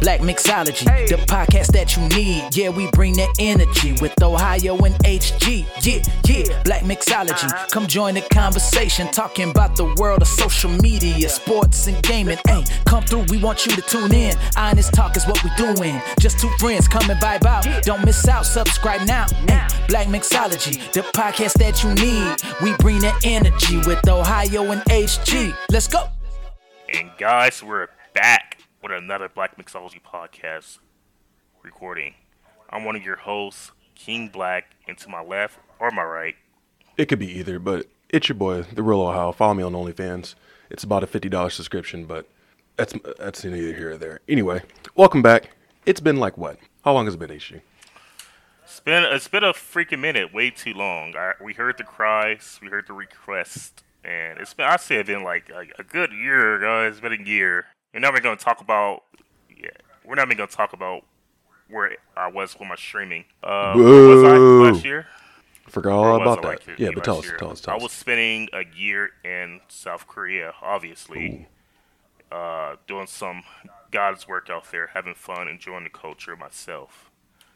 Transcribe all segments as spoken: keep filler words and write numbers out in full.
Black Mixology, the podcast that you need. Yeah, we bring that energy with Ohio and H G. Yeah, yeah, Black Mixology. Come join the conversation, talking about the world of social media, sports and gaming. Hey, come through, we want you to tune in. Honest talk is what we doing. Just two friends come and vibe out. Don't miss out, subscribe now. Hey, Black Mixology, the podcast that you need. We bring that energy with Ohio and H G. Let's go. And guys, we're back with another Black Mixology podcast recording. I'm one of your hosts, King Black, and to my left or my right. It could be either, but it's your boy, The Real Ohio. Follow me on OnlyFans. It's about a fifty dollars subscription, but that's that's neither here or there. Anyway, welcome back. It's been like what? How long has it been, H G? It's been, it's been a freaking minute, way too long. I, we heard the cries, we heard the request, and it's been, I'd say it's been like a, a good year, guys. It's been a year. We're not even going to talk about, yeah, we're not even going to talk about where I was with my streaming. Uh, where was I last year? Forgot all about I that. Yeah, but tell us, tell us, tell us. I was spending a year in South Korea, obviously, uh, doing some God's work out there, having fun, enjoying the culture myself.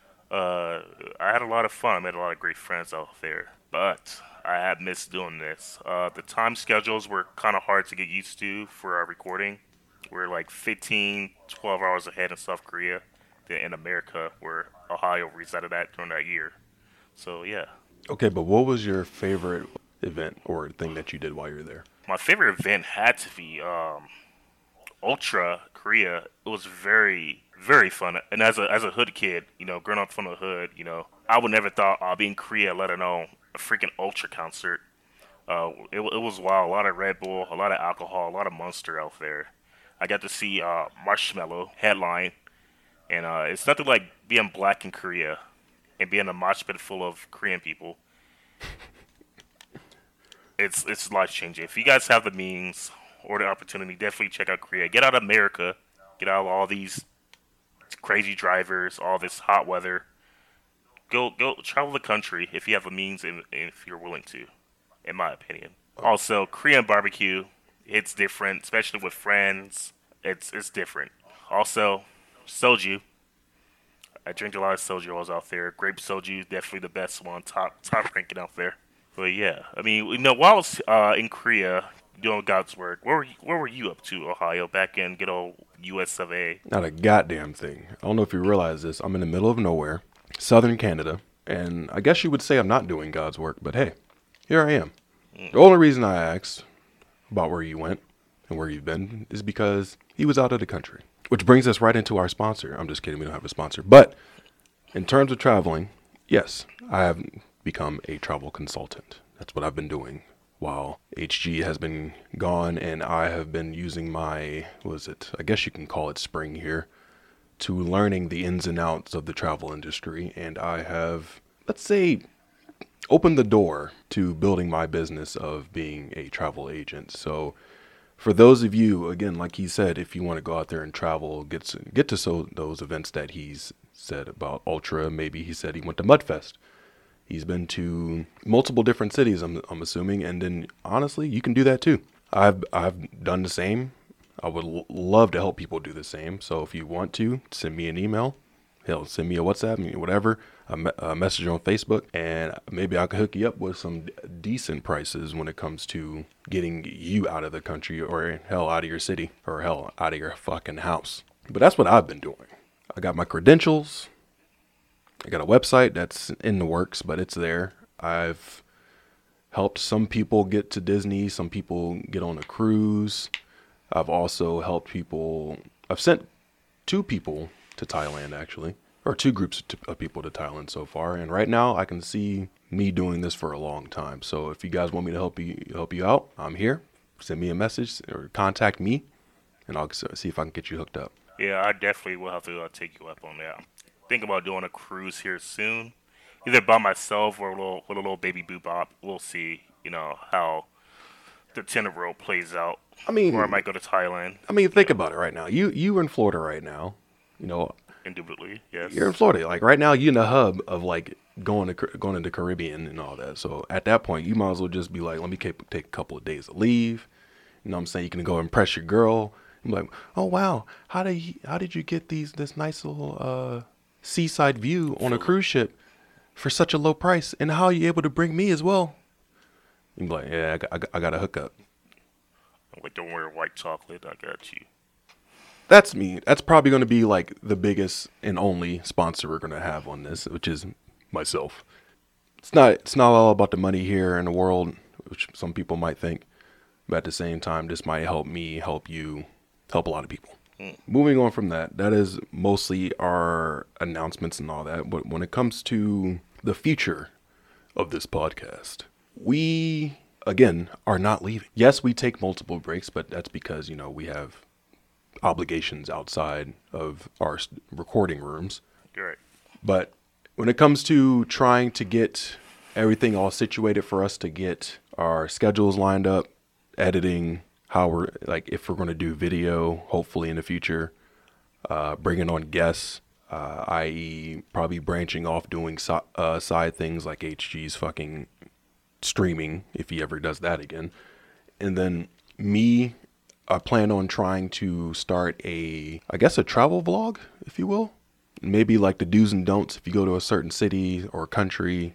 Uh, I had a lot of fun. I made a lot of great friends out there, but I had missed doing this. Uh, the time schedules were kind of hard to get used to for our recording. We're like fifteen, twelve hours ahead in South Korea than in America, where Ohio resided at during that year. So, yeah. Okay, but what was your favorite event or thing that you did while you were there? My favorite event had to be um, Ultra Korea. It was very, very fun. And as a as a hood kid, you know, growing up from the hood, you know, I would never thought I'd be in Korea, let alone a freaking Ultra concert. Uh, it, it was wild. A lot of Red Bull, a lot of alcohol, a lot of Monster out there. I got to see uh, Marshmello headline. And uh, it's nothing like being black in Korea and being a mosh pit full of Korean people. It's it's life changing. If you guys have the means or the opportunity, definitely check out Korea. Get out of America. Get out of all these crazy drivers, all this hot weather. Go go travel the country if you have the means and if you're willing to, in my opinion. Also, Korean barbecue, it's different, especially with friends. It's it's different. Also, soju. I drink a lot of soju while I was out there. Grape soju, definitely the best one, top top ranking out there. But yeah, I mean, you know, while I was uh, in Korea doing God's work, where were you, where were you up to, Ohio, back in good old U S of A? Not a goddamn thing. I don't know if you realize this. I'm in the middle of nowhere, southern Canada, and I guess you would say I'm not doing God's work, but hey, here I am. Mm. The only reason I asked about where you went and where you've been is because he was out of the country. Which brings us right into our sponsor. I'm just kidding. We don't have a sponsor. But in terms of traveling, yes, I have become a travel consultant. That's what I've been doing while H G has been gone. And I have been using my, what is it? I guess you can call it spring here, to learning the ins and outs of the travel industry. And I have, let's say, opened the door to building my business of being a travel agent. So for those of you, again, like he said, if you want to go out there and travel, get to, get to so, those events that he's said about Ultra. Maybe he said he went to Mudfest. He's been to multiple different cities, I'm, I'm assuming. And then, honestly, you can do that too. I've I've done the same. I would l- love to help people do the same. So if you want to, send me an email. Hell, send me a WhatsApp, whatever, a, me- a message on Facebook, and maybe I can hook you up with some d- decent prices when it comes to getting you out of the country or hell out of your city or hell out of your fucking house. But that's what I've been doing. I got my credentials. I got a website that's in the works, but it's there. I've helped some people get to Disney, some people get on a cruise. I've also helped people. I've sent two people to Thailand, actually, or two groups of people to Thailand so far. And right now I can see me doing this for a long time. So if you guys want me to help you help you out, I'm here. Send me a message or contact me and I'll see if I can get you hooked up. Yeah, I definitely will have to uh, take you up on that. I'm thinking about doing a cruise here soon, either by myself or a little, with a little baby boo bop. We'll see, you know, how the tenor world plays out. I mean, or I might go to Thailand. I mean, think about it right now. You you are in Florida right now. You know, indubitably, yes. You're in Florida. Like right now, you're in the hub of like going to going into Caribbean and all that. So at that point, you might as well just be like, let me take, take a couple of days of leave. You know what I'm saying? You can go impress your girl. I'm like, oh wow, how did you, how did you get these this nice little uh, seaside view on a cruise ship for such a low price, and how are you able to bring me as well? I'm like, yeah, I got, I got, I got a hookup. I'm like, don't worry, white chocolate, I got you. That's me. That's probably going to be like the biggest and only sponsor we're going to have on this, which is myself. It's not it's not all about the money here in the world, which some people might think, but at the same time, this might help me, help you, help a lot of people. Mm. Moving on from that, that is mostly our announcements and all that. But when it comes to the future of this podcast, we, again, are not leaving. Yes, we take multiple breaks, but that's because, you know, we have obligations outside of our recording rooms. You're right. But when it comes to trying to get everything all situated for us to get our schedules lined up, editing, how we're like, if we're going to do video, hopefully in the future, uh, bringing on guests, uh, that is probably branching off doing so, uh, side things like H G's fucking streaming, if he ever does that again. And then me, I plan on trying to start a, I guess, a travel vlog, if you will. Maybe like the do's and don'ts if you go to a certain city or country,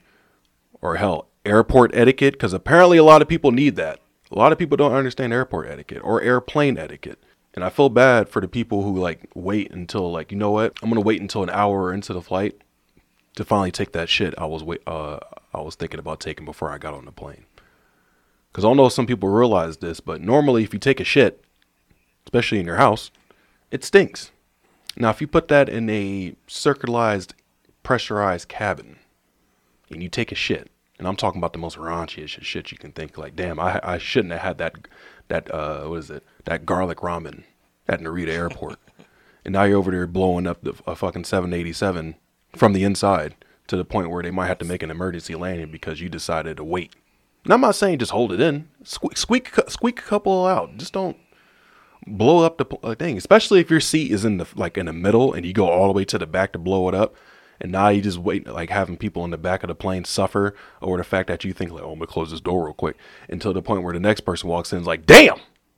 or hell, airport etiquette, because apparently a lot of people need that. A lot of people don't understand airport etiquette or airplane etiquette. And I feel bad for the people who like wait until like, you know what, I'm going to wait until an hour into the flight to finally take that shit I was wait, uh, I was thinking about taking before I got on the plane. Because I don't know if some people realize this, but normally if you take a shit, especially in your house, it stinks. Now, if you put that in a circularized, pressurized cabin, and you take a shit, and I'm talking about the most raunchiest shit you can think, like, damn, I I shouldn't have had that, that uh, what is it, that garlic ramen at Narita Airport. And now you're over there blowing up the, a fucking seven eighty-seven from the inside to the point where they might have to make an emergency landing because you decided to wait. And I'm not saying just hold it in. Squeak, squeak, squeak a couple out. Just don't blow up the thing, especially if your seat is in the like in the middle and you go all the way to the back to blow it up, and now you just wait, like having people in the back of the plane suffer over the fact that you think like, oh, I'm gonna close this door real quick, until the point where the next person walks in and is like, damn.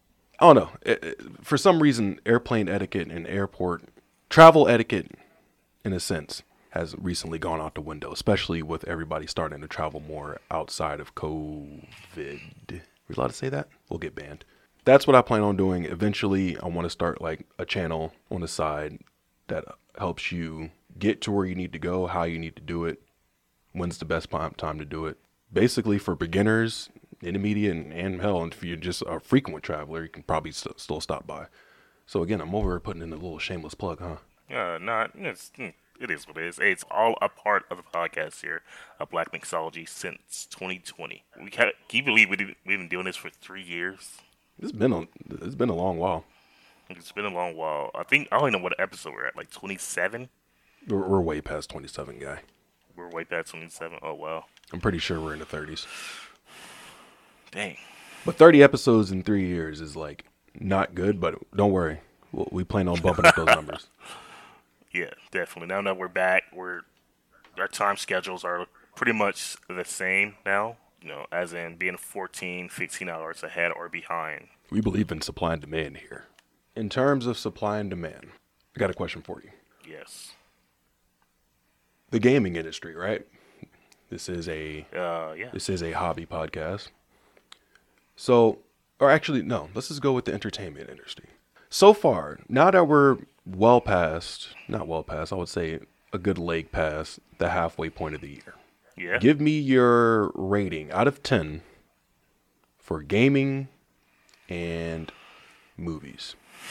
I don't know. It, it, for some reason, airplane etiquette and airport travel etiquette, in a sense, has recently gone out the window, especially with everybody starting to travel more outside of COVID. We allowed to say that? We'll get banned. That's what I plan on doing. Eventually, I want to start like a channel on the side that helps you get to where you need to go, how you need to do it, when's the best time to do it. Basically, for beginners, intermediate, and, and hell, and if you're just a frequent traveler, you can probably st- still stop by. So again, I'm over here putting in a little shameless plug, huh? Yeah, not it's it is what it is. It's all a part of the podcast here, of Black Mixology, since twenty twenty. We can, can you believe we did, we've been doing this for three years? It's been a it's been a long while. It's been a long while. I think I don't even know what episode we're at. Like twenty-seven. We're, we're way past twenty-seven, guy. We're way past twenty-seven. Oh wow. I'm pretty sure we're in the thirties. Dang. But thirty episodes in three years is like not good. But don't worry, we, we plan on bumping up those numbers. Yeah, definitely. Now that we're back, we're our time schedules are pretty much the same now. You know, as in being fourteen, fifteen hours ahead or behind. We believe in supply and demand here. In terms of supply and demand, I got a question for you. Yes. The gaming industry, right? This is a uh, yeah. This is a hobby podcast. So, or actually, no. Let's just go with the entertainment industry. So far, now that we're well past, not well past, I would say a good leg past the halfway point of the year. Yeah. Give me your rating out of ten for gaming and movies.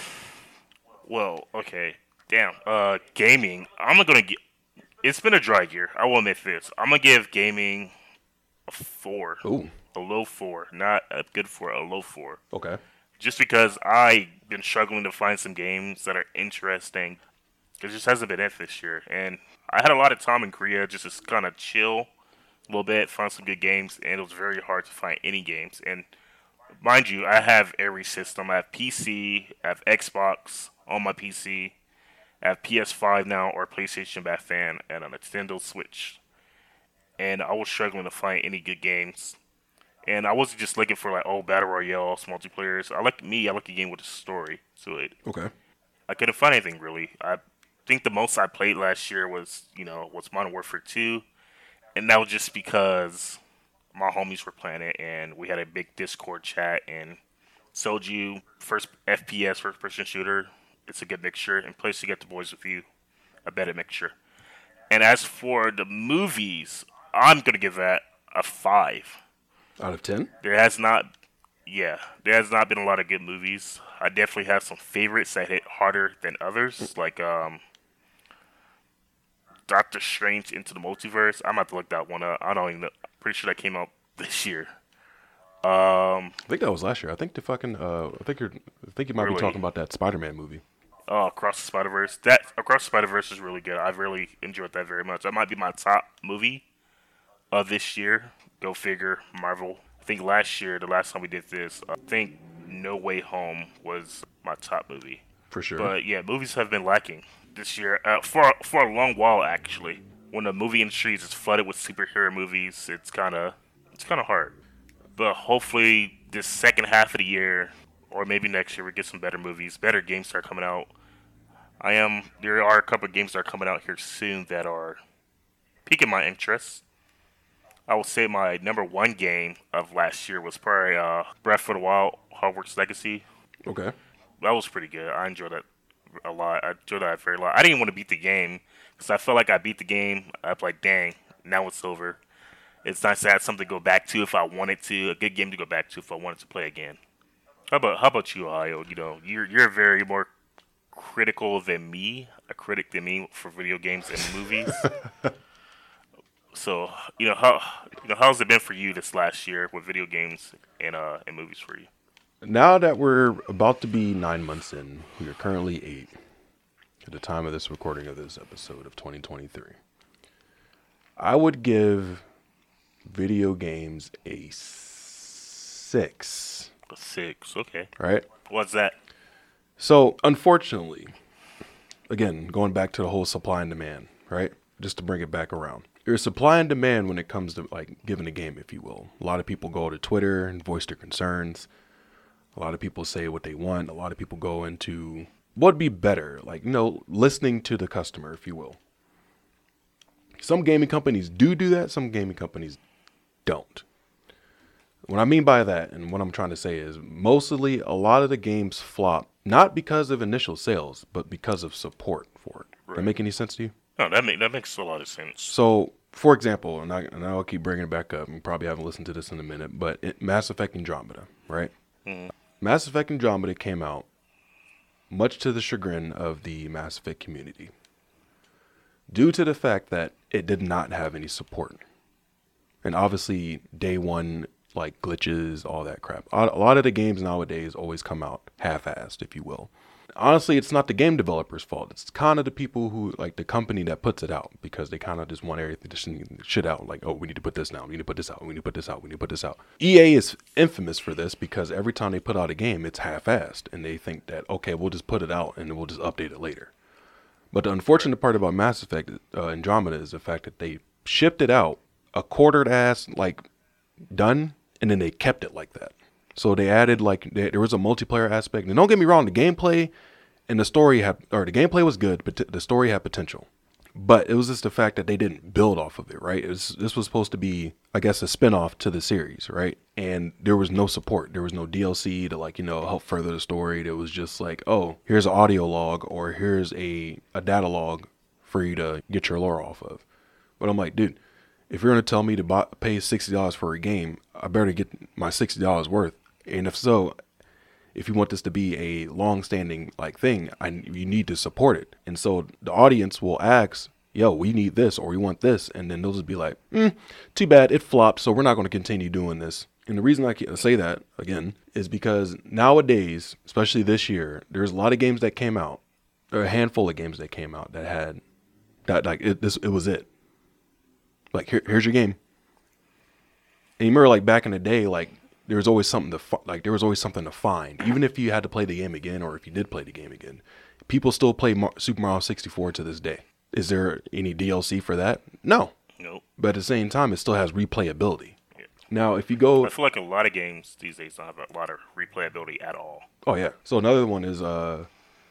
Well, okay. Damn. Uh, gaming. I'm not gonna get. It's been a dry year. I will admit this. I'm gonna give gaming a four. Ooh. A low four, not a good four. A low four. Okay. Just because I've been struggling to find some games that are interesting. It just hasn't been it this year, and I had a lot of time in Korea just to kind of chill a little bit, find some good games, and it was very hard to find any games. And mind you, I have every system. I have P C, I have Xbox on my P C, I have P S five now, or PlayStation back fan, and a Nintendo Switch. And I was struggling to find any good games. And I wasn't just looking for like oh battle royale, multiplayers. I like me. I like a game with a story to it. Okay. I couldn't find anything really. I think the most I played last year was you know was Modern Warfare two, and that was just because my homies were playing it, and we had a big Discord chat. And Soju, first F P S, first person shooter, it's a good mixture, and place to get the boys with you, a better mixture. And as for the movies, I'm gonna give that a five. Out of ten? There has not, yeah, there has not been a lot of good movies. I definitely have some favorites that hit harder than others, like um, Doctor Strange Into the Multiverse. I'm about to look that one up. I don't even know. Pretty sure that came out this year. Um, I think that was last year. I think the fucking, uh, I think you're, I think you might Really? be talking about that Spider-Man movie. Oh, Across the Spider-Verse. That Across the Spider-Verse is really good. I've really enjoyed that very much. That might be my top movie of this year. Go figure, Marvel. I think last year, the last time we did this, I think No Way Home was my top movie. For sure. But yeah, movies have been lacking this year uh, for for a long while actually. When the movie industry is flooded with superhero movies, it's kind of it's kind of hard. But hopefully, this second half of the year, or maybe next year, we get some better movies, better games start coming out. I am there are a couple of games that are coming out here soon that are piquing my interest. I would say my number one game of last year was probably uh, Breath of the Wild, Hogwarts Legacy. Okay. That was pretty good. I enjoyed that a lot. I enjoyed that very lot. I didn't want to beat the game because I felt like I beat the game. I'm like, dang, now it's over. It's nice to have something to go back to if I wanted to. A good game to go back to if I wanted to play again. How about how about you, Ohio? You know, you're you're very more critical than me, a critic than me for video games and movies. So, you know, how you know how's it been for you this last year with video games and uh and movies for you? Now that we're about to be nine months in, we are currently eight at the time of this recording of this episode of twenty twenty-three. I would give video games a six. A six, okay. Right? What's that? So, unfortunately, again, going back to the whole supply and demand, right? Just to bring it back around. There's supply and demand when it comes to, like, giving a game, if you will. A lot of people go to Twitter and voice their concerns. A lot of people say what they want. A lot of people go into what would be better, like, you know, listening to the customer, if you will. Some gaming companies do do that. Some gaming companies don't. What I mean by that, and what I'm trying to say is, mostly a lot of the games flop, not because of initial sales, but because of support for it. Right. That make any sense to you? No, that make, that makes a lot of sense. So, for example, and, I, and I'll keep bringing it back up, and probably haven't listened to this in a minute, but it, Mass Effect Andromeda, right? Mm. Mass Effect Andromeda came out much to the chagrin of the Mass Effect community, due to the fact that it did not have any support. And obviously, day one, like glitches, all that crap. A lot of the games nowadays always come out half-assed, if you will. Honestly, it's not the game developer's fault. It's kind of the people who, like the company that puts it out, because they kind of just want everything to sh- shit out. Like, oh, we need to put this now. We need to put this out. We need to put this out. We need to put this out. E A is infamous for this because every time they put out a game, it's half-assed. And they think that, okay, we'll just put it out and then we'll just update it later. But the unfortunate part about Mass Effect uh, Andromeda is the fact that they shipped it out a quartered ass, like, done, and then they kept it like that. So they added, like, they, there was a multiplayer aspect. And don't get me wrong, the gameplay and the story had, or the gameplay was good, but t- the story had potential. But it was just the fact that they didn't build off of it, right? It was, this was supposed to be, I guess, a spinoff to the series, right? And there was no support. There was no D L C to, like, you know, help further the story. There was just like, oh, here's an audio log, or here's a, a data log for you to get your lore off of. But I'm like, dude, if you're going to tell me to buy, pay sixty dollars for a game, I better get my sixty dollars worth. And if so, if you want this to be a long-standing, like, thing, I, you need to support it. And so the audience will ask, yo, we need this, or we want this. And then they'll just be like, mm, too bad, it flopped, so we're not going to continue doing this. And the reason I say that, again, is because nowadays, especially this year, there's a lot of games that came out, or a handful of games that came out that had, that, like, it, this, it was it. Like, here, here's your game. And you remember, like, back in the day, like, there was always something to fi- like there was always something to find, even if you had to play the game again, or if you did play the game again. People still play Mar- Super Mario sixty-four to this day. Is there any D L C for that? No. Nope. But at the same time, it still has replayability. Yeah. Now, if you go, I feel like a lot of games these days don't have a lot of replayability at all. oh yeah. So another one is uh,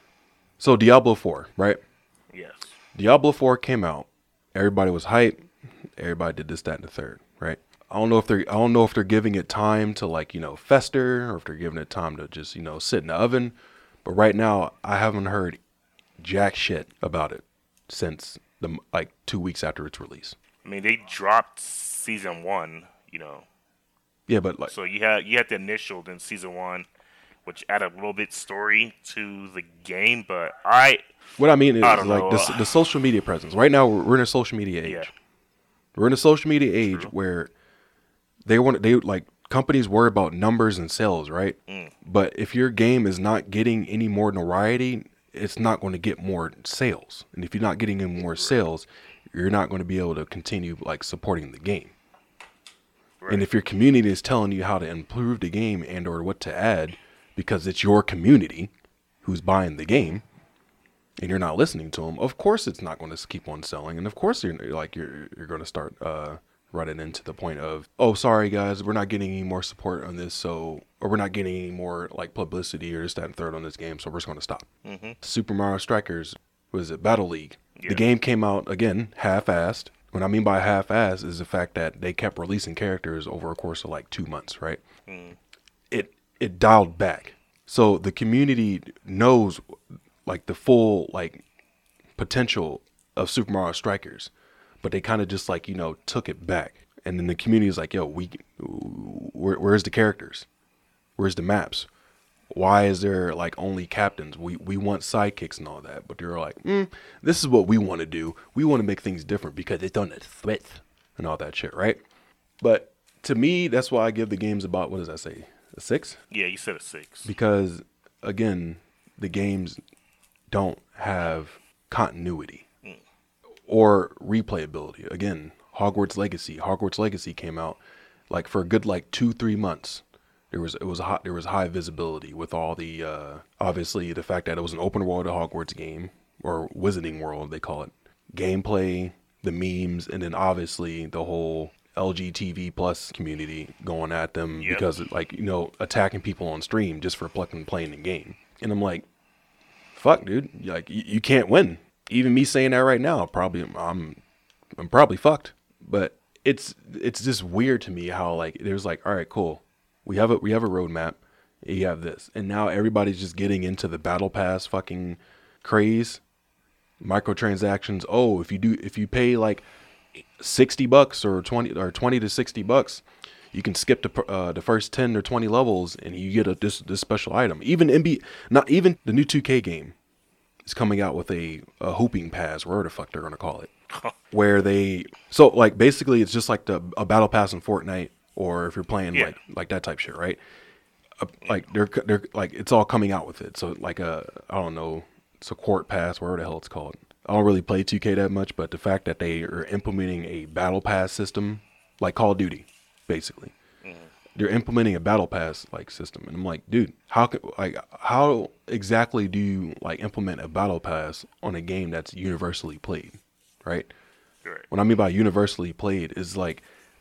so Diablo four, right? Yes. Diablo four came out. Everybody was hyped. Everybody did this, that, and the third, right? I don't know if they're I don't know if they're giving it time to like, you know, fester, or if they're giving it time to just, you know, sit in the oven. But right now, I haven't heard jack shit about it since the like two weeks after its release. I mean, they dropped season one, you know. Yeah, but like, So you had you had the initial, then season one, which added a little bit story to the game. But I what I mean is I don't like know. the, the social media presence. Right now, we're, we're in a social media age. yeah. We're in a social media age True. where they want they like companies worry about numbers and sales, right? Mm. But if your game is not getting any more notoriety, it's not going to get more sales. And if you're not getting any more sales, you're not going to be able to continue like supporting the game. Right. And if your community is telling you how to improve the game and or what to add because it's your community who's buying the game, and you're not listening to them, of course it's not going to keep on selling, and of course you're like you're you're going to start uh, running into the point of, oh, sorry guys, we're not getting any more support on this, so or we're not getting any more like publicity or this, that, and third on this game, so we're just going to stop. Mm-hmm. Super Mario Strikers, was it Battle League? Yeah. The game came out again half-assed. What I mean by half-assed is the fact that they kept releasing characters over a course of like two months, right? Mm. It it dialed back, so the community knows like the full like potential of Super Mario Strikers, but they kind of just like, you know, took it back. And then the community is like, yo, we, where, where's the characters? Where's the maps? Why is there like only captains? We we want sidekicks and all that. But they're like, mm, this is what we want to do. We want to make things different because it's on the threat and all that shit, right? But to me, that's why I give the games about, what does that say? A six? Yeah, you said a six. Because again, the games don't have continuity Mm. or replayability. Again, Hogwarts Legacy. Hogwarts Legacy came out like for a good like two, three months. There was it was hot. There was high visibility with all the uh, obviously the fact that it was an open world Hogwarts game, or Wizarding World they call it. Gameplay, the memes, and then obviously the whole L G T V plus community going at them Yep. because like, you know, attacking people on stream just for plucking playing the game. And I'm like, fuck, dude, like you, you can't win. Even me saying that right now, probably I'm I'm probably fucked. But it's it's just weird to me how like there's like, all right, cool. We have a we have a roadmap. You have this, and now everybody's just getting into the battle pass fucking craze, microtransactions. Oh, if you do if you pay like sixty bucks or twenty or twenty to sixty bucks, you can skip the uh, the first ten or twenty levels and you get a this this special item. Even N B A, not even the new two K game is coming out with a, a hooping pass, whatever the fuck they're gonna call it, where they so like basically it's just like the a battle pass in Fortnite, or if you're playing Yeah. like like that type shit, right? Uh, like they're they're like it's all coming out with it. So like a I don't know, it's a court pass, whatever the hell it's called. I don't really play two K that much, but the fact that they are implementing a battle pass system like Call of Duty, basically, Mm. they're implementing a battle pass like system, and I'm like, dude, how could like how exactly do you like implement a battle pass on a game that's universally played, right? Right. What I mean by universally played is like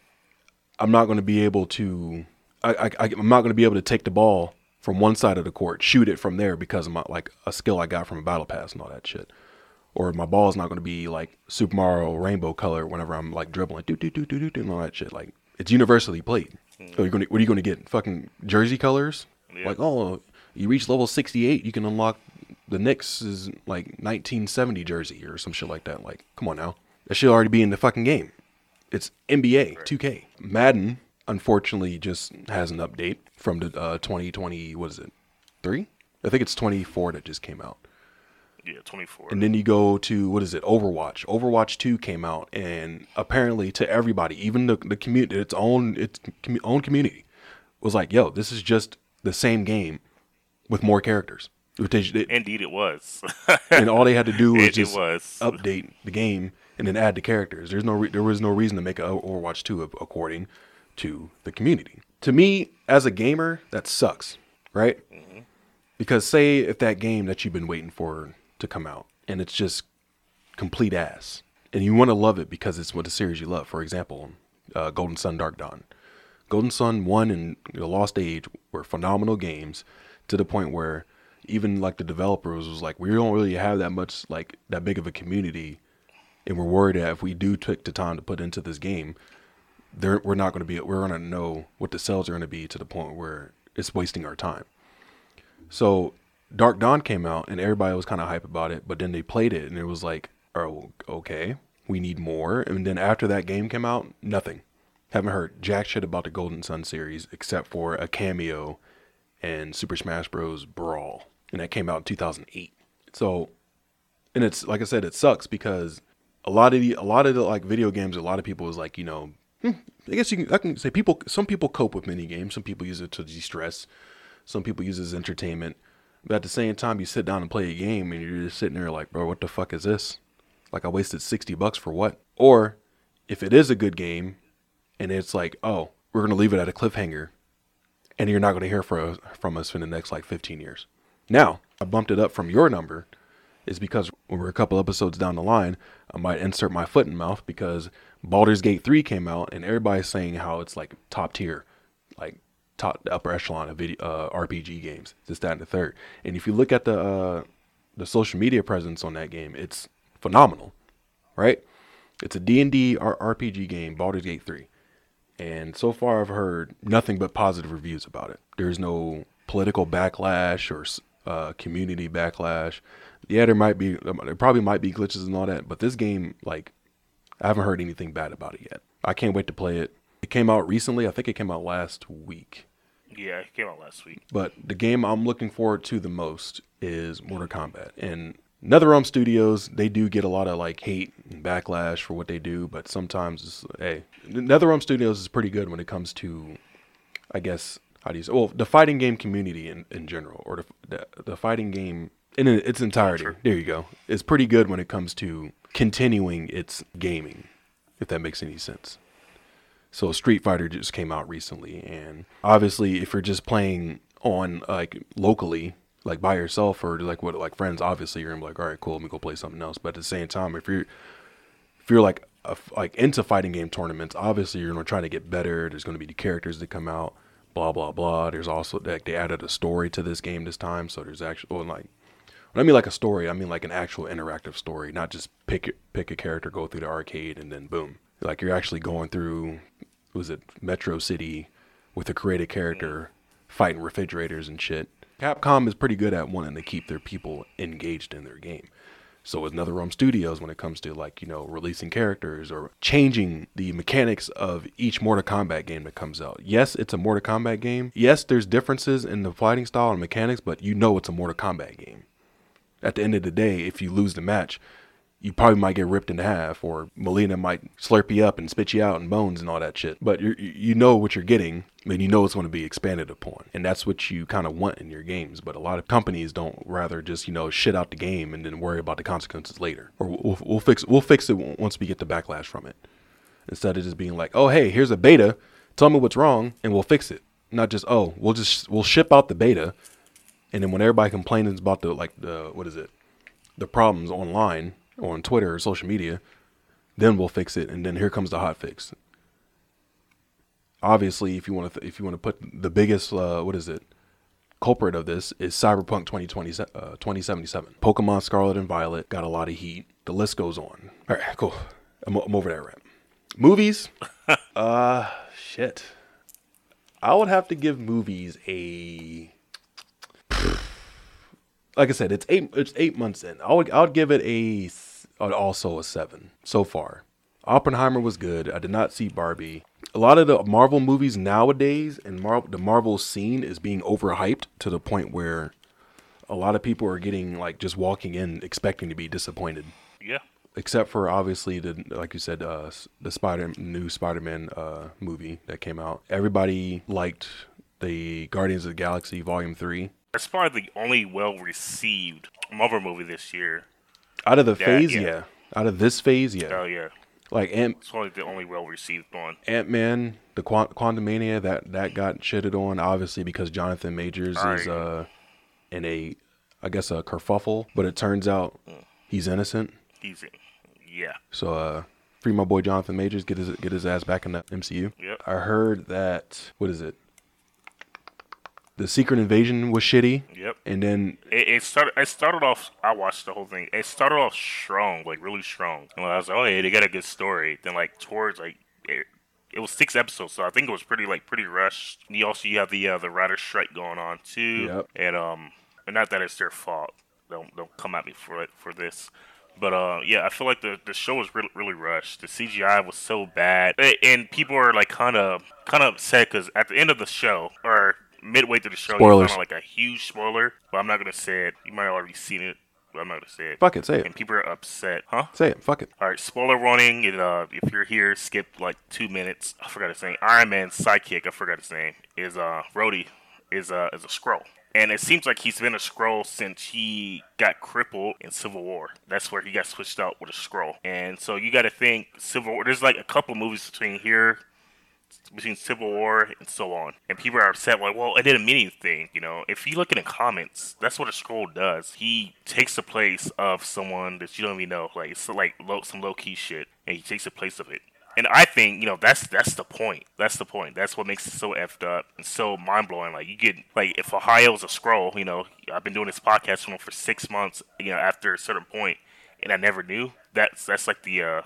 I'm not going to be able to I, I I'm not going to be able to take the ball from one side of the court, shoot it from there because of my like a skill I got from a battle pass and all that shit. Or my ball is not going to be like Super Mario rainbow color whenever I'm like dribbling, do do do do do do and all that shit. Like it's universally played. Mm. So you're gonna what are you going to get? Fucking jersey colors? Yeah. Like oh, you reach level sixty-eight, you can unlock the Knicks' is like nineteen seventy jersey or some shit like that. Like come on now, that should already be in the fucking game. It's N B A Right. two K. Madden unfortunately just has an update from the uh, twenty twenty. What is it? Three? I think it's twenty-four that just came out. Yeah, twenty-four. And then you go to, what is it, Overwatch. Overwatch two came out, and apparently to everybody, even the the community, its own its com- own community, was like, yo, this is just the same game with more characters. It- it- Indeed, it was. and all they had to do was It- it just was. update the game and then add the characters. There's no re- there was no reason to make a Overwatch two according to the community. To me, as a gamer, that sucks, right? Mm-hmm. Because say if that game that you've been waiting for to come out and it's just complete ass and you want to love it because it's what the series you love. For example, uh, Golden Sun Dark Dawn. Golden Sun one and The Lost Age were phenomenal games, to the point where even like the developers was like, we don't really have that much, like that big of a community, and we're worried that if we do take the time to put into this game, there we're not going to be, we're going to know what the sales are going to be to the point where it's wasting our time. So Dark Dawn came out and everybody was kind of hype about it, but then they played it and it was like, oh, okay, we need more. And then after that game came out, nothing. Haven't heard jack shit about the Golden Sun series except for a cameo in Super Smash Bros. Brawl. And that came out in two thousand eight. So, and it's, like I said, it sucks because a lot of the, a lot of the like video games, a lot of people is like, you know, hmm, I guess you can, I can say people, some people cope with mini games. Some people use it to de-stress. Some people use it as entertainment. But at the same time, you sit down and play a game and you're just sitting there like, bro, what the fuck is this? Like I wasted sixty bucks for what? Or if it is a good game and it's like, oh, we're going to leave it at a cliffhanger and you're not going to hear for, from us for the next like fifteen years. Now, I bumped it up from your number is because when we're a couple episodes down the line, I might insert my foot in mouth because Baldur's Gate three came out and everybody's saying how it's like top tier, like top the upper echelon of video, uh, R P G games, this, that, and the third. And if you look at the uh, the social media presence on that game, it's phenomenal, right? It's a D and D R P G game, Baldur's Gate three. And so far I've heard nothing but positive reviews about it. There's no political backlash or uh, community backlash. Yeah, there might be, there probably might be glitches and all that, but this game, like, I haven't heard anything bad about it yet. I can't wait to play it. It came out recently. I think it came out last week. Yeah, it came out last week. But the game I'm looking forward to the most is Mortal Kombat. And NetherRealm Studios, they do get a lot of like hate and backlash for what they do, but sometimes it's, hey, NetherRealm Studios is pretty good when it comes to, I guess, how do you say, well, the fighting game community in, in general, or the, the the fighting game in its entirety. Sure. There you go. It's pretty good when it comes to continuing its gaming, if that makes any sense. So Street Fighter just came out recently, and obviously if you're just playing on like locally, like by yourself or like what like friends, obviously you're gonna be like, all right, cool, let me go play something else. But at the same time, if you're if you're like a, like into fighting game tournaments, obviously you're gonna try to get better. There's gonna be the characters that come out, blah blah blah. There's also like they added a story to this game this time, so there's actually well, like when I mean like a story, I mean like an actual interactive story, not just pick pick a character, go through the arcade, and then boom. Like you're actually going through, was it Metro City with a created character fighting refrigerators and shit. Capcom is pretty good at wanting to keep their people engaged in their game. So is NetherRealm Studios when it comes to like, you know, releasing characters or changing the mechanics of each Mortal Kombat game that comes out. Yes, it's a Mortal Kombat game. Yes, there's differences in the fighting style and mechanics, but you know it's a Mortal Kombat game. At the end of the day, if you lose the match, you probably might get ripped in half, or Melina might slurp you up and spit you out in bones and all that shit. But you you know what you're getting, and you know it's going to be expanded upon. And that's what you kind of want in your games. But a lot of companies don't, rather just, you know, shit out the game and then worry about the consequences later. Or we'll, we'll fix we'll fix it once we get the backlash from it. Instead of just being like, oh, hey, here's a beta. Tell me what's wrong, and we'll fix it. Not just, oh, we'll just we'll ship out the beta, and then when everybody complains about the like the what is it, the problems online, or on Twitter or social media, then we'll fix it, and then here comes the hot fix. Obviously, if you want to, th- if you want to put the biggest, uh, what is it, culprit of this is Cyberpunk twenty twenty, uh, twenty seventy-seven. Pokemon Scarlet and Violet got a lot of heat. The list goes on. All right, cool. I'm, I'm over that rant. Movies, uh, shit. I would have to give movies a. Like I said, it's eight. It's eight months in. I would. I would give it a. Also a seven so far. Oppenheimer was good. I did not see Barbie. A lot of the Marvel movies nowadays and Mar- the Marvel scene is being overhyped to the point where a lot of people are getting like just walking in expecting to be disappointed. Yeah. Except for obviously the like you said uh, the Spider new Spider-Man uh, movie that came out. Everybody liked the Guardians of the Galaxy Volume Three. That's probably the only well-received Marvel movie this year. Out of the yeah, phase, yeah. yeah. Out of this phase, yeah. Oh, yeah. Like Ant- it's probably the only well-received one. Ant-Man, the Quant- Quantumania, that, that got shitted on, obviously, because Jonathan Majors right. is uh, in a, I guess, a kerfuffle. But it turns out mm. he's innocent. He's in. Yeah. So, uh, Free my boy Jonathan Majors, get his get his ass back in the M C U. Yep. I heard that, what is it? The Secret Invasion was shitty. Yep. And then It, it started. It started off. I watched the whole thing. It started off strong, like really strong. And I was like, oh yeah, they got a good story. Then like towards like it, it was six episodes, so I think it was pretty like pretty rushed. And you also you have the uh, the writer strike going on too. Yep. And um, and not that it's their fault. Don't don't come at me for it for this. But uh, yeah, I feel like the, the show was really really rushed. The C G I was so bad, and people are like kind of kind of upset because at the end of the show or midway through the show, Spoilers. you found like a huge spoiler. But I'm not gonna say it. You might have already seen it, but I'm not gonna say it. fuck it, say And it. people are upset, huh? Say it, fuck it. All right, spoiler warning. And, uh, if you're here, skip like two minutes. I forgot his name. Iron Man's sidekick, I forgot his name, is uh Rhodey, is uh is a Skrull. And it seems like he's been a Skrull since he got crippled in Civil War. That's where he got switched out with a Skrull. And so you got to think Civil War. There's like a couple movies between here, between Civil War and so on. And people are upset, like, well, it didn't mean anything. You know, if you look in the comments, that's what a Skrull does. He takes the place of someone that you don't even know. Like it's like low, some low key shit, and he takes the place of it. And I think, you know, that's that's the point. That's the point. That's what makes it so effed up and so mind blowing. Like you get like if Ohio's a Skrull, you know, I've been doing this podcast for for six months, you know, after a certain point, and I never knew. That's that's like the uh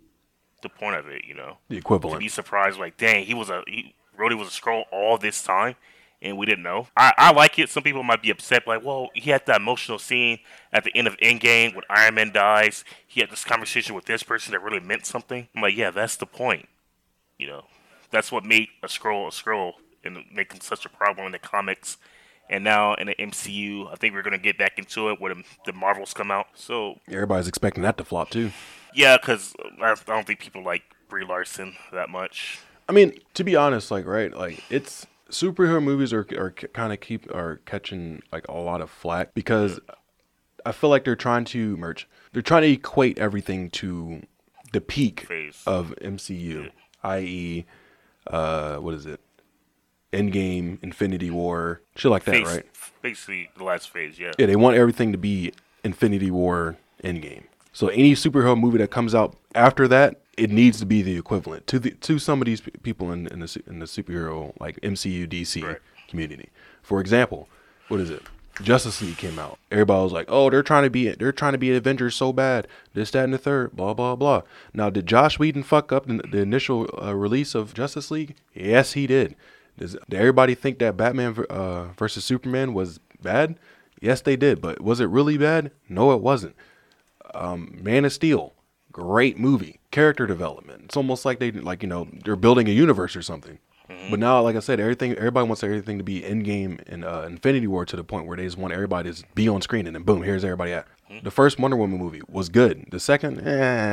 the point of it, you know. The To equivalent. be surprised, like, dang, he was a he, Rhodey was a Skrull all this time, and we didn't know. I, I like it. Some people might be upset, like, well, he had that emotional scene at the end of Endgame when Iron Man dies. He had this conversation with this person that really meant something. I'm like, yeah, that's the point. You know, that's what made a Skrull a Skrull and making such a problem in the comics. And now in the M C U, I think we're gonna get back into it when the Marvels come out. So Everybody's expecting that to flop too. yeah, because I, I don't think people like Brie Larson that much. I mean, to be honest, like, right, like, it's superhero movies are are kind of keep are catching like a lot of flack because I feel like they're trying to merge. They're trying to equate everything to the peak Phase. of M C U, that is, uh, what is it? Endgame, Infinity War, shit like that, Phase, right? Basically, the last phase, yeah. Yeah, they want everything to be Infinity War, Endgame. So any superhero movie that comes out after that, it needs to be the equivalent to the to some of these p- people in in the su- in the superhero like M C U, D C Right. community. For example, what is it? Justice League came out. Everybody was like, "Oh, they're trying to be they're trying to be Avengers so bad. This, that, and the third. Blah blah blah." Now, did Josh Whedon fuck up the, the initial uh, release of Justice League? Yes, he did. Does did everybody think that Batman v- uh, versus Superman was bad? Yes, they did. But was it really bad? No, it wasn't. Um, Man of Steel, great movie. Character development. It's almost like they like you know they're building a universe or something. But now, like I said, everything everybody wants everything to be Endgame and uh, Infinity War to the point where they just want everybody to be on screen and then boom, here's everybody at. The first Wonder Woman movie was good. The second,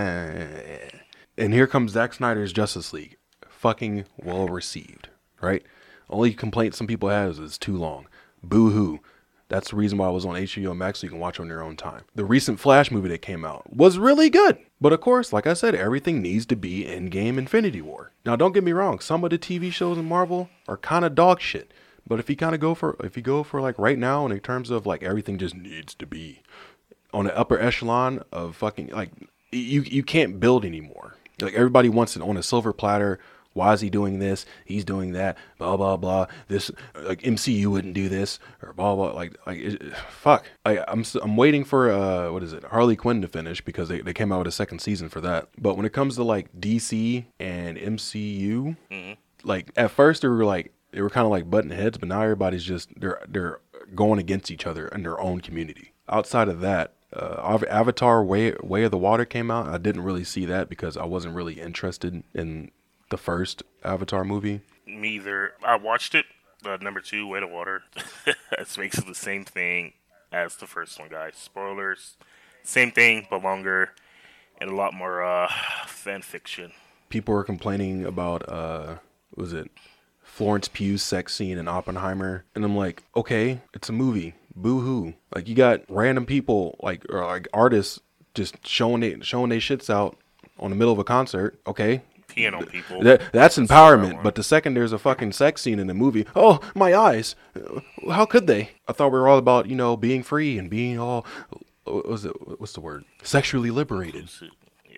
eh. And here comes Zack Snyder's Justice League, fucking well received, right? Only complaint some people have is it's too long. Boo hoo. That's the reason why I was on H B O Max so you can watch on your own time. The recent Flash movie that came out was really good. But of course, like I said, everything needs to be Endgame Infinity War. Now, don't get me wrong. Some of the T V shows in Marvel are kind of dog shit. But if you kind of go for, if you go for like right now and in terms of like everything just needs to be on the upper echelon of fucking, like, you, you can't build anymore. Like everybody wants it on a silver platter. Why is he doing this? He's doing that. Blah blah blah. This like M C U wouldn't do this or blah blah. Like like it, fuck. I, I'm s- I'm waiting for uh what is it Harley Quinn to finish because they, they came out with a second season for that. But when it comes to like D C and M C U, Mm-hmm. like at first they were like they were kind of like button heads, but now everybody's just they're they're going against each other in their own community. Outside of that. Uh, Av- Avatar Way Way of the Water came out. I didn't really see that because I wasn't really interested in the first Avatar movie. Me either. I watched it. Uh, number two, Way to Water. It's basically the same thing as the first one, guys. Spoilers. Same thing, but longer and a lot more uh, fan fiction. People were complaining about uh, what was it Florence Pugh's sex scene in Oppenheimer, and I'm like, okay, it's a movie. Boo hoo! Like you got random people like or like artists just showing they showing their shits out on the middle of a concert. Okay. Peeing on people. That, that's That's empowerment. one. But the second there's a fucking sex scene in the movie, oh, my eyes. How could they? I thought we were all about, you know, being free and being all, what was it, what's the word? Sexually liberated. Yeah.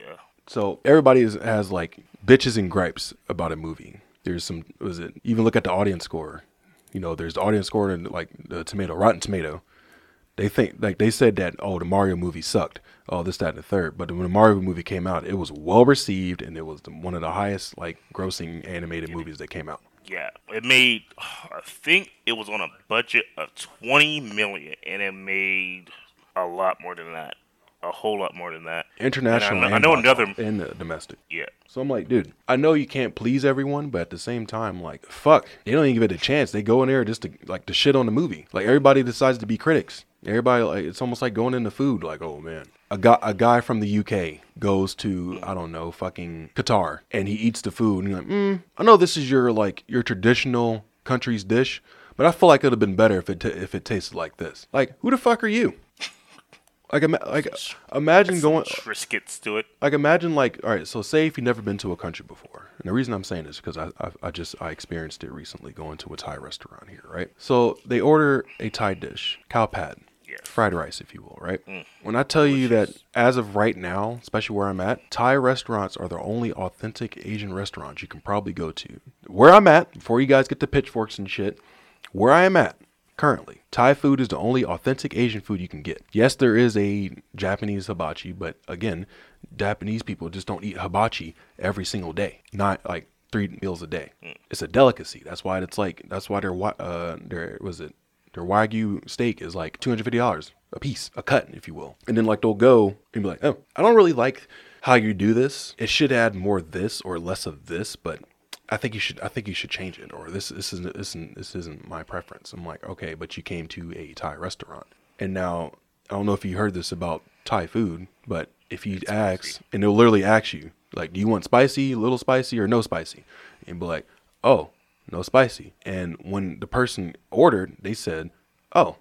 So everybody is, has like bitches and gripes about a movie. There's some, was it, even look at the audience score. You know, there's the audience score and like the tomato, Rotten Tomato. They think, like they said that, oh, the Mario movie sucked. Oh, this, that, and the third. But when the Mario movie came out, it was well received and it was the, one of the highest like grossing animated movies that came out. Yeah, it made, I think it was on a budget of twenty million, and it made a lot more than that. A whole lot more than that. International and I, and, I know another and uh, domestic. Yeah. So I'm like, dude, I know you can't please everyone, but at the same time, like, fuck, they don't even give it a chance. They go in there just to like to shit on the movie. Like everybody decides to be critics. Everybody, like, it's almost like going into food. Like, oh man, a guy, a guy from the U K goes to I don't know, fucking Qatar, and he eats the food, and you're like, mm, I know this is your like your traditional country's dish, but I feel like it'd have been better if it t- if it tasted like this. Like, who the fuck are you? Like, like, imagine going Triscuits to it. Like, imagine like, all right. So, say if you've never been to a country before, and the reason I'm saying this is because I, I, I just I experienced it recently going to a Thai restaurant here, right? So they order a Thai dish, cow pad, yes. fried rice, if you will, right? Mm. When I tell you that, as of right now, especially where I'm at, Thai restaurants are the only authentic Asian restaurants you can probably go to. Where I'm at, before you guys get the pitchforks and shit, where I am at. Currently, Thai food is the only authentic Asian food you can get. Yes, there is a Japanese hibachi, but again, Japanese people just don't eat hibachi every single day, not like three meals a day. Mm. It's a delicacy. That's why it's like, that's why their, uh, their, was it, their Wagyu steak is like two hundred fifty dollars a piece, a cut, if you will. And then like they'll go and be like, oh, I don't really like how you do this. It should add more of this or less of this, but I think you should. I think you should change it, or this. This isn't. This isn't. This isn't my preference. I'm like, okay, but you came to a Thai restaurant, and now I don't know if you heard this about Thai food, but if you ask, and they'll literally ask you, like, do you want spicy, little spicy, or no spicy? And be like, oh, no spicy. And when the person ordered, they said, oh,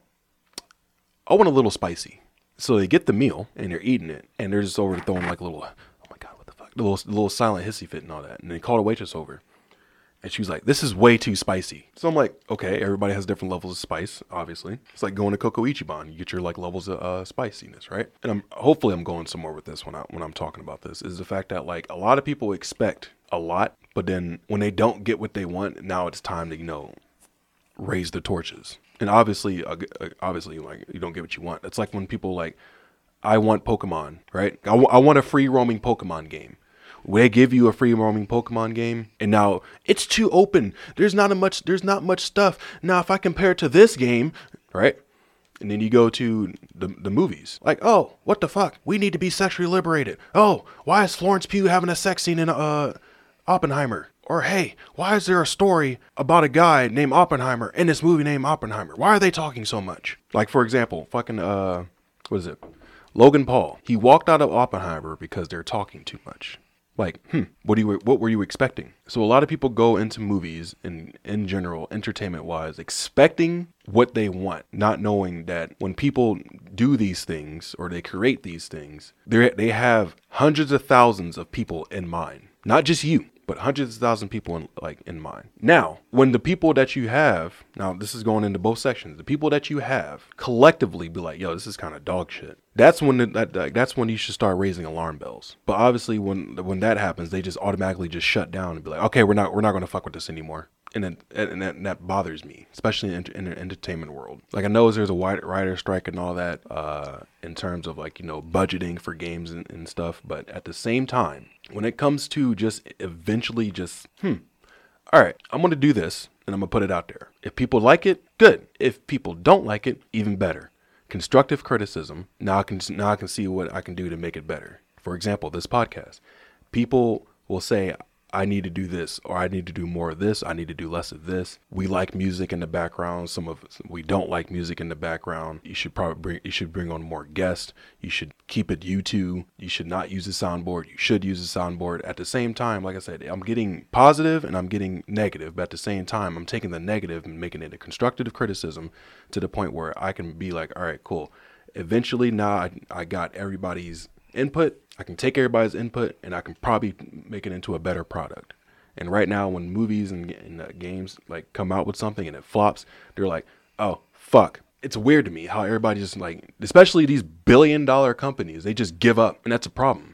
I want a little spicy. So they get the meal and they're eating it, and they're just over throwing like a little, oh my god, what the fuck, the little, the little silent hissy fit and all that. And they called a waitress over. And she was like, this is way too spicy. So I'm like, okay, everybody has different levels of spice, obviously. It's like going to Coco Ichiban. You get your like levels of uh, spiciness, right? And I'm hopefully I'm going somewhere with this when, I, when I'm talking about this, is the fact that like a lot of people expect a lot, but then when they don't get what they want, now it's time to, you know, raise the torches. And obviously, uh, obviously, like, you don't get what you want. It's like when people like, I want Pokemon, right? I, w- I want a free roaming Pokemon game. They give you a free roaming Pokemon game, and now it's too open. There's not a much. There's not much stuff. Now, if I compare it to this game, right? And then you go to the the movies, like, oh, what the fuck? We need to be sexually liberated. Oh, why is Florence Pugh having a sex scene in uh Oppenheimer? Or hey, why is there a story about a guy named Oppenheimer in this movie named Oppenheimer? Why are they talking so much? Like, for example, fucking uh, what is it? Logan Paul. He walked out of Oppenheimer because they're talking too much. Like, hmm, what do you, what were you expecting? So a lot of people go into movies and in general, entertainment wise, expecting what they want, not knowing that when people do these things or they create these things, they they have hundreds of thousands of people in mind, not just you, but hundreds of thousands of people in like in mind. Now, when the people that you have, now this is going into both sections, the people that you have collectively be like, yo, this is kind of dog shit. That's when the, that, that that's when you should start raising alarm bells. But obviously, when when that happens, they just automatically just shut down and be like, okay, we're not we're not going to fuck with this anymore. And then and that, and that bothers me, especially in, in the entertainment world. Like, I know there's a writer strike and all that, uh, in terms of like, you know, budgeting for games and, and stuff. But at the same time, when it comes to just eventually just, hmm, all right, I'm going to do this and I'm going to put it out there. If people like it, good. If people don't like it, even better. Constructive criticism. Now I can now I can see what I can do to make it better. For example, this podcast. People will say, I need to do this, or I need to do more of this. I need to do less of this. We like music in the background. Some of us, we don't like music in the background. You should probably bring, you should bring on more guests. You should keep it you two. You should not use a soundboard. You should use a soundboard. At the same time, like I said, I'm getting positive and I'm getting negative, but at the same time, I'm taking the negative and making it a constructive criticism to the point where I can be like, all right, cool. Eventually, now I, I got everybody's input. I can take everybody's input and I can probably make it into a better product. And right now, when movies and, and uh, games like come out with something and it flops, they're like, oh, fuck. It's weird to me how everybody just like, especially these billion dollar companies, they just give up. And that's a problem.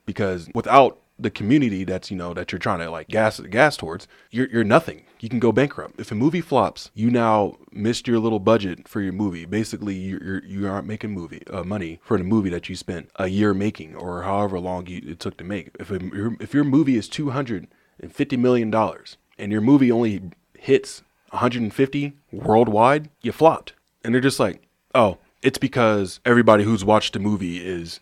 because without the community that's, you know, that you're trying to like gas gas towards, you're you're nothing. You can go bankrupt. If a movie flops, you now missed your little budget for your movie. Basically, you're you aren't making movie uh, money for the movie that you spent a year making or however long you, it took to make. If a, if your movie is two hundred fifty million dollars and your movie only hits one hundred fifty worldwide, you flopped. And they're just like, oh, it's because everybody who's watched the movie is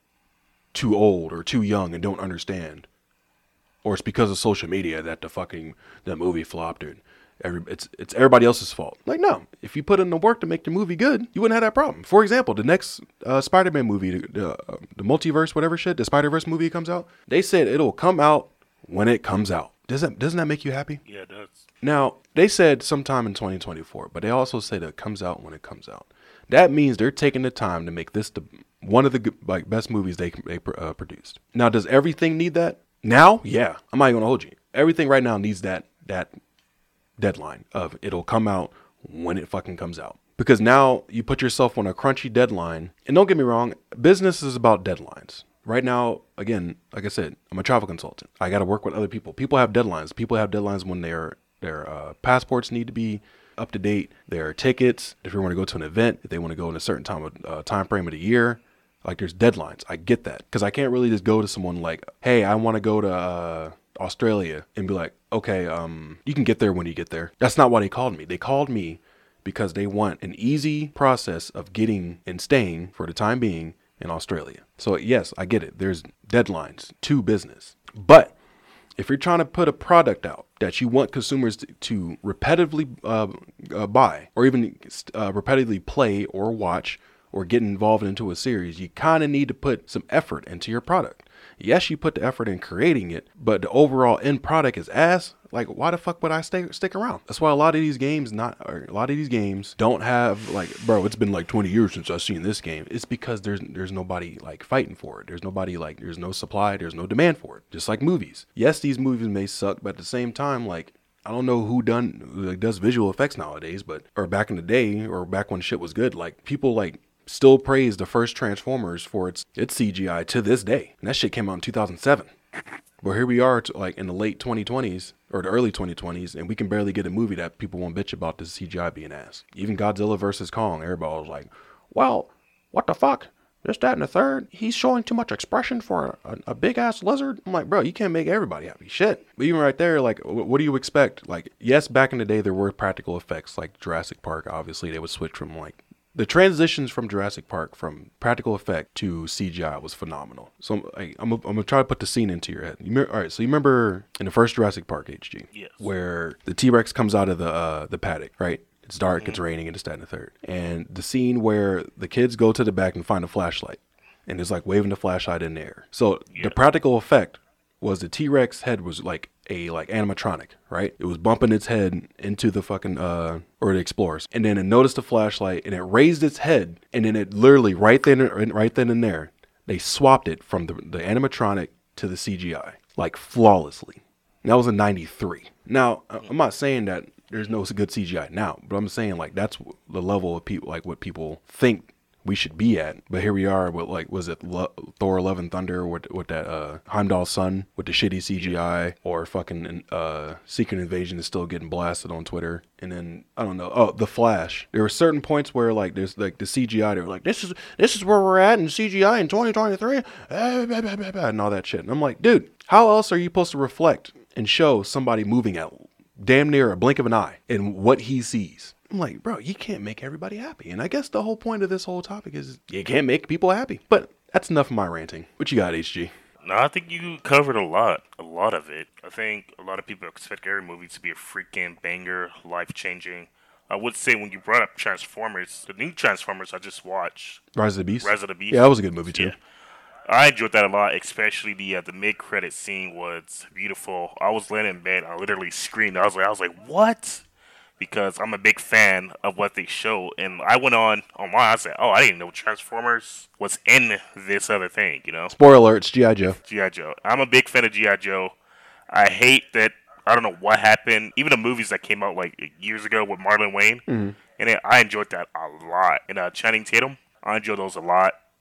too old or too young and don't understand, or it's because of social media that the fucking that movie flopped. Or every it's it's everybody else's fault. Like, no, if you put in the work to make the movie good, you wouldn't have that problem. For example, the next uh, Spider-Man movie, the, uh, the multiverse, whatever shit, the Spider-Verse movie comes out. They said it'll come out when it comes out. Does that doesn't that make you happy? Yeah, it does. Now they said sometime in twenty twenty-four, but they also said it comes out when it comes out. That means they're taking the time to make this the one of the like best movies they they uh, produced. Now, does everything need that now? Yeah, I'm not even gonna hold you. Everything right now needs that that deadline of it'll come out when it fucking comes out. Because now you put yourself on a crunchy deadline. And don't get me wrong, business is about deadlines. Right now, again, like I said, I'm a travel consultant. I got to work with other people. People have deadlines. People have deadlines when their their uh, passports need to be up to date. Their tickets, if you want to go to an event, if they want to go in a certain time of uh, time frame of the year. Like, there's deadlines. I get that. Because I can't really just go to someone like, hey, I want to go to uh, Australia and be like, okay, um, you can get there when you get there. That's not why they called me. They called me because they want an easy process of getting and staying for the time being in Australia. So, yes, I get it. There's deadlines to business. But if you're trying to put a product out that you want consumers to, to repetitively uh, uh, buy or even uh, repetitively play or watch or get involved into a series, you kind of need to put some effort into your product. Yes, you put the effort in creating it, but the overall end product is ass. Like, why the fuck would I stay stick around? That's why a lot of these games not or a lot of these games don't have like, bro, it's been like twenty years since I've seen this game. It's because there's there's nobody like fighting for it. There's nobody like there's no supply, there's no demand for it. Just like movies. Yes, these movies may suck, but at the same time, like, I don't know who done who, like, does visual effects nowadays, but or back in the day or back when shit was good, like people like still praise the first Transformers for its its C G I to this day. And that shit came out in two thousand seven. But here we are to, like in the late twenty twenties or the early twenty twenties, and we can barely get a movie that people won't bitch about the C G I being ass. Even Godzilla versus Kong, everybody was like, well, what the fuck? This, that, and the third. He's showing too much expression for a, a, a big-ass lizard. I'm like, bro, you can't make everybody happy. Shit. But even right there, like, w- what do you expect? Like, yes, back in the day, there were practical effects, like Jurassic Park. Obviously, they would switch from, like, the transitions from Jurassic Park from practical effect to C G I was phenomenal. So I, I'm, I'm going to try to put the scene into your head. You me- all right, so you remember in the first Jurassic Park, H G, yes, where the T-Rex comes out of the uh, the paddock, right? It's dark, mm-hmm. It's raining, and it's that and the third. And the scene where the kids go to the back and find a flashlight, and it's like waving the flashlight in the air. So yeah. The practical effect was the T-Rex head was like a like animatronic, right? It was bumping its head into the fucking uh or the Explorers, and then it noticed the flashlight and it raised its head, and then it literally right then right then and there they swapped it from the, the animatronic to the C G I like flawlessly. And that was in ninety-three. Now I'm not saying that there's no good C G I now, but I'm saying like that's the level of people like what people think we should be at. But here we are with like, was it Lo- Thor Love and Thunder with, with that uh, Heimdall's son with the shitty C G I, or fucking uh, Secret Invasion is still getting blasted on Twitter. And then, I don't know, oh, The Flash. There were certain points where like there's like the C G I, they were like, this is this is where we're at in C G I in twenty twenty-three, and all that shit. And I'm like, dude, how else are you supposed to reflect and show somebody moving at damn near a blink of an eye in what he sees? I'm like, bro, you can't make everybody happy. And I guess the whole point of this whole topic is you can't make people happy. But that's enough of my ranting. What you got, H G? No, I think you covered a lot, a lot of it. I think a lot of people expect every movie to be a freaking banger, life-changing. I would say when you brought up Transformers, the new Transformers I just watched. Rise of the Beast? Rise of the Beast. Yeah, that was a good movie, too. Yeah. I enjoyed that a lot, especially the uh, the mid-credit scene was beautiful. I was laying in bed, I literally screamed. I was like, I was like, what? Because I'm a big fan of what they show. And I went on online, I said, oh, I didn't know Transformers was in this other thing, you know? Spoiler alert, it's G I. Joe. G I. Joe. I'm a big fan of G I. Joe. I hate that, I don't know what happened. Even the movies that came out like years ago with Marlon Wayne. Mm-hmm. And it, I enjoyed that a lot. And uh, Channing Tatum, I enjoyed those a lot.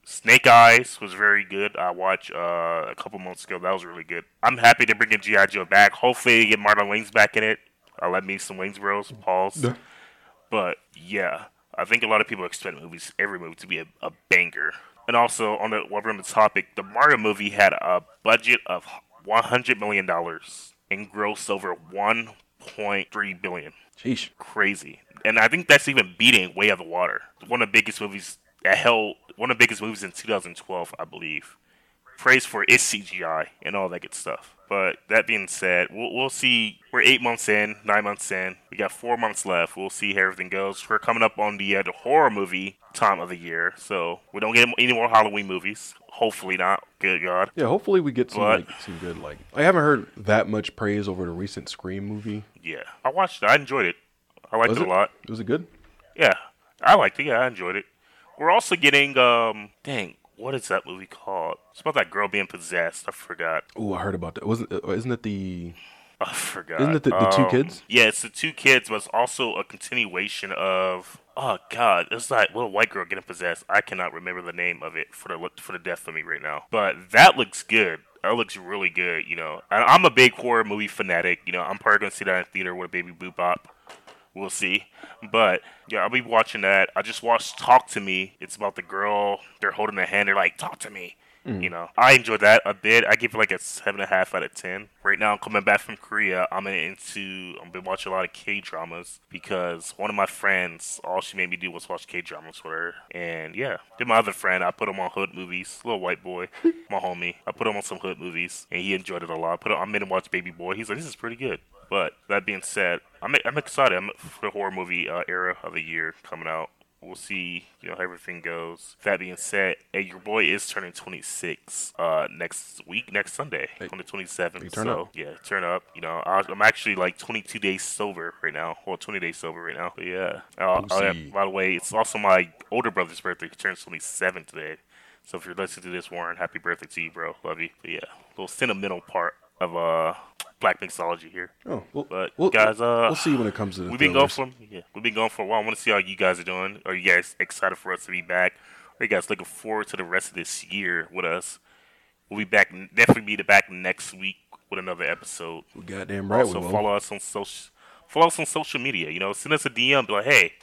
Snake Eyes was very good. I watched uh, a couple months ago. That was really good. I'm happy to bring G I. Joe back. Hopefully, they get Marlon Wayans back in it. I'll let me some Wayans Bros. Pause. Yeah. But yeah, I think a lot of people expect movies, every movie, to be a, a banger. And also, on the while we're on the topic, the Mario movie had a budget of one hundred million dollars and grossed over one point three billion dollars. Sheesh. Crazy. And I think that's even beating Way of the Water, one of the biggest movies that held, one of the biggest movies in two thousand twelve, I believe. Praise for its C G I and all that good stuff. But that being said, we'll, we'll see. We're eight months in, nine months in. We got four months left. We'll see how everything goes. We're coming up on the, uh, the horror movie time of the year, so we don't get any more Halloween movies. Hopefully not. Good God. Yeah, hopefully we get some But- like some good like. I haven't heard that much praise over the recent Scream movie. Yeah, I watched it. I enjoyed it. I liked Was it a lot. Was it good? Yeah, I liked it. Yeah, I enjoyed it. We're also getting, um, dang, what is that movie called? It's about that girl being possessed. I forgot. Oh, I heard about that. Wasn't uh, isn't it the? I forgot. Isn't it the- the two Um, kids? Yeah, it's the two kids, but it's also a continuation of. Oh God, it's like little white girl getting possessed. I cannot remember the name of it for the for the death of me right now. But that looks good. That looks really good. You know, I, I'm a big horror movie fanatic. You know, I'm probably gonna see that in theater with a baby boop bop. We'll see. But yeah, I'll be watching that. I just watched Talk to Me. It's about the girl. They're holding their hand. They're like, talk to me. You know, I enjoyed that a bit. I give it like a seven and a half out of ten. Right now, I'm coming back from Korea. I'm into. I've been watching a lot of K dramas because one of my friends, all she made me do was watch K dramas with her. And yeah, then my other friend, I put him on hood movies. Little white boy, my homie. I put him on some hood movies, and he enjoyed it a lot. I put him, I made him watch Baby Boy. He's like, this is pretty good. But that being said, I'm I'm excited. I'm for the horror movie uh, era of the year coming out. We'll see, you know, how everything goes. That being said, hey, your boy is turning twenty-six uh, next week, next Sunday, Hey, on the twenty-seventh. hey, turn so, up. yeah, turn up. You know, I, I'm actually like twenty-two days sober right now. Well, twenty days sober right now. But yeah. Uh, oh, yeah, Pussy. by the way, it's also my older brother's birthday. He turns twenty-seven today. So if you're listening to this, Warren, happy birthday to you, bro. Love you. But yeah, little sentimental part of uh Black Mixology here. Oh, well, But we'll, guys, uh, we'll see when it comes to the We've been going thrillers. for yeah, we've been going for a while. I want to see how you guys are doing. Are you guys excited for us to be back? Are you guys looking forward to the rest of this year with us? We'll be back. Definitely be back next week with another episode. We goddamn right. Also we will. follow us on social. Follow us on social media. You know, send us a D M. Be like, hey,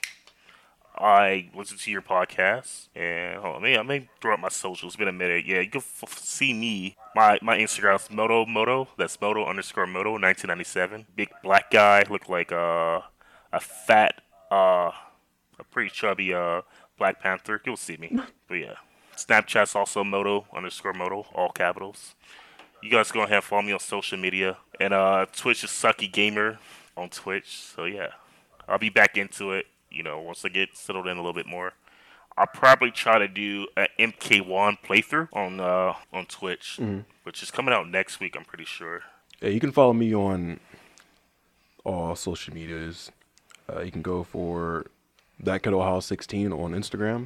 I listen to your podcast, and hold on, I may, I may throw up my socials. It's been a minute. Yeah, you can f- see me. My my Instagram is Moto Moto. That's Moto underscore Moto nineteen ninety-seven. Big black guy, look like uh, a fat, uh, a pretty chubby uh Black Panther. You'll see me. But yeah, Snapchat's also Moto underscore Moto, all capitals. You guys go ahead and follow me on social media, and uh, Twitch is Sucky Gamer on Twitch. So yeah, I'll be back into it. You know, once I get settled in a little bit more, I'll probably try to do an M K one playthrough on uh, on Twitch, Mm-hmm. which is coming out next week. I'm pretty sure. Yeah, you can follow me on all social medias. Uh, you can go for that kid Ohio sixteen on Instagram,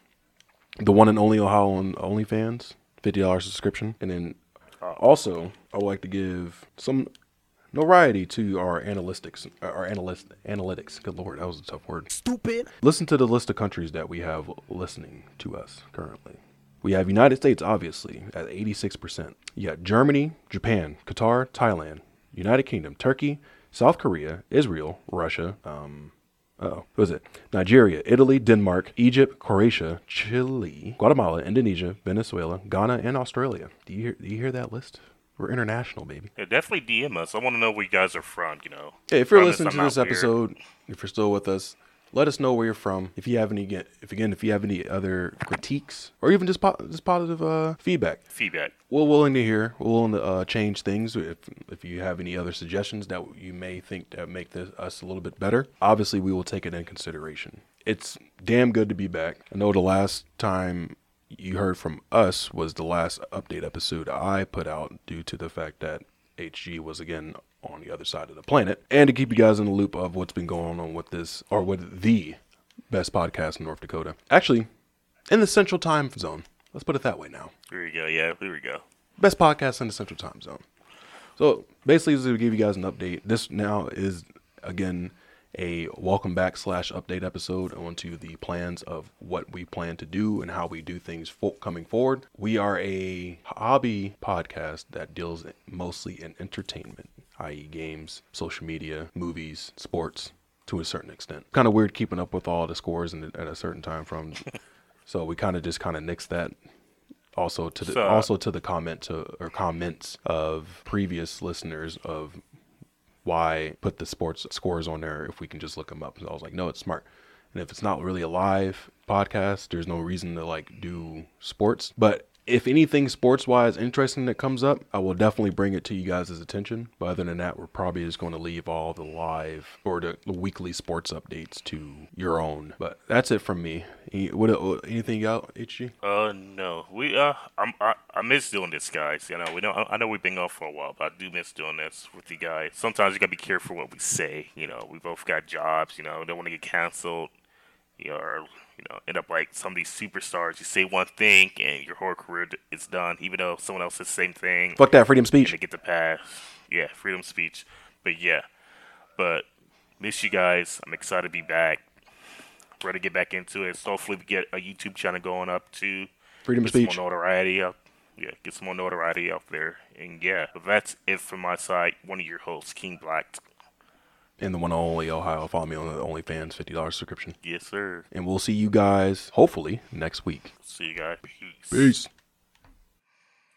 the one and only Ohio on OnlyFans, fifty dollars subscription, and then also I would like to give some notoriety to our analytics. Our analyst analytics. Good lord, that was a tough word. Stupid. Listen to the list of countries that we have listening to us currently. We have United States, obviously, at eighty-six percent. You got Germany, Japan, Qatar, Thailand, United Kingdom, Turkey, South Korea, Israel, Russia, um, uh-oh, what was it? Nigeria, Italy, Denmark, Egypt, Croatia, Chile, Guatemala, Indonesia, Venezuela, Ghana, and Australia. Do you hear, do you hear that list? We're international, baby. Yeah, definitely D M us. I want to know where you guys are from. You know. Hey, if you're Promise listening I'm to not this weird. episode, if you're still with us, let us know where you're from. If you have any, if again, if you have any other critiques or even just po- just positive uh, feedback, feedback. we're willing to hear. We're willing to uh, change things. If if you have any other suggestions that you may think that make this, us a little bit better, obviously we will take it in consideration. It's damn good to be back. I know the last time you heard from us was the last update episode I put out due to the fact that H G was again on the other side of the planet, and to keep you guys in the loop of what's been going on with this, or with the best podcast in North Dakota. Actually, in the Central Time Zone. Let's put it that way now. Here we go. Yeah, here we go. Best podcast in the Central Time Zone. So basically, this is to give you guys an update. This now is, again, a welcome back slash update episode onto the plans of what we plan to do and how we do things fo- coming forward. We are a hobby podcast that deals mostly in entertainment, that is games, social media, movies, sports, to a certain extent. Kind of weird keeping up with all the scores in, at a certain time from, so we kind of just kind of nixed that. Also to the so, also to the comment to or comments of previous listeners of why put the sports scores on there if we can just look them up. So I was like, no, it's smart. And if it's not really a live podcast, there's no reason to like do sports. But if anything sports wise interesting that comes up, I will definitely bring it to you guys' attention. But other than that, we're probably just going to leave all the live or the, the weekly sports updates to your own. But that's it from me. Any, what, what anything out, H G? Uh, no. We uh, I'm, I I miss doing this, guys. You know, we know I know we've been off for a while, but I do miss doing this with you guys. Sometimes you gotta be careful what we say. You know, we both got jobs. You know, don't want to get canceled. You know, or you know, end up like some of these superstars. You say one thing and your whole career is done, even though someone else says the same thing. Fuck that freedom of speech. And they get the pass. Yeah, freedom of speech. But yeah, but miss you guys. I'm excited to be back. Ready to get back into it. So hopefully we get a YouTube channel going up too. Freedom of get speech. Some more notoriety up. Yeah, get some more notoriety out there. And yeah, but that's it from my side. One of your hosts, King Black. And the one and only Ohio. Follow me on the OnlyFans fifty dollars subscription. Yes, sir. And we'll see you guys, hopefully, next week. See you guys. Peace. Peace.